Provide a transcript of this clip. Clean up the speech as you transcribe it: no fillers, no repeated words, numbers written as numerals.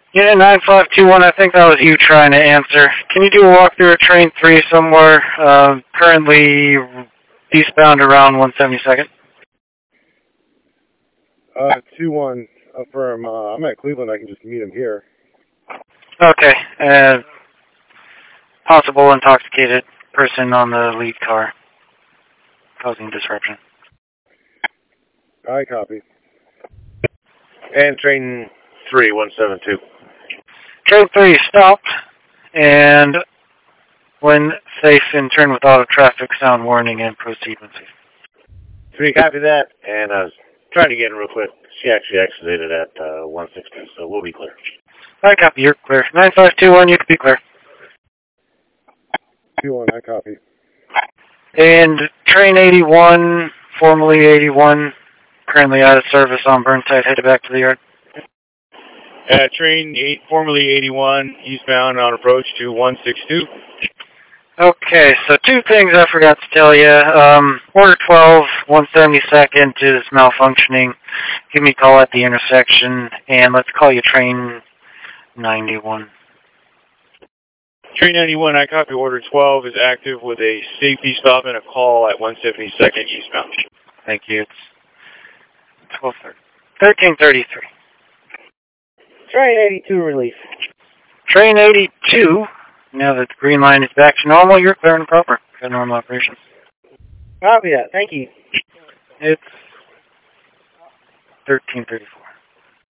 Yeah, 9521, I think that was you trying to answer. Can you do a walkthrough at train 3 somewhere, currently eastbound around 172nd? 2-1, affirm. I'm at Cleveland. I can just meet him here. Okay, possible intoxicated person on the lead car causing disruption. I copy. And train 3, 172. Train 3 stopped, and when safe, in turn with auto traffic sound warning and proceed when safe. 3, copy that. And I was trying to get in real quick. She actually exited at 160, so we'll be clear. I copy, you're clear. 9521, you can be clear. 2-1, I copy. And train 81, formerly 81, currently out of service on Burnside, headed back to the yard. Train 8, formerly 81, eastbound on approach to 162. Okay, so two things I forgot to tell you. Order 12, 172nd is malfunctioning. Give me a call at the intersection, and let's call you train 91. Train 91, I copy. Order 12 is active with a safety stop and a call at 172nd eastbound. Thank you. It's 1333. Train 82 relief. Train 82, now that the green line is back to normal, you're clear and proper for normal operations. Copy that. Thank you. It's 1334.